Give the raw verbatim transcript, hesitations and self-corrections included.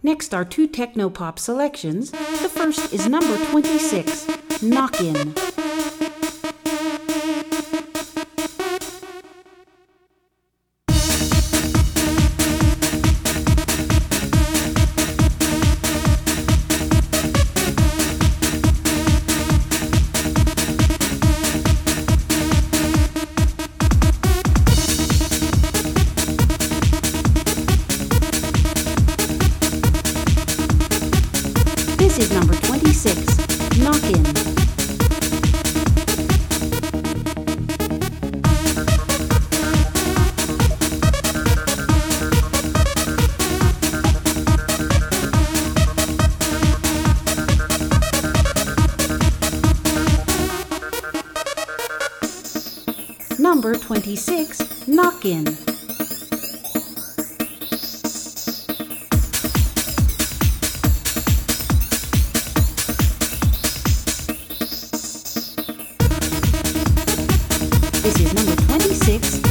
Next are two techno-pop selections. The first is number twenty-six, Knock-In. This is number twenty-six, Knock-In. Number twenty-six, Knock-In. This is number twenty-six,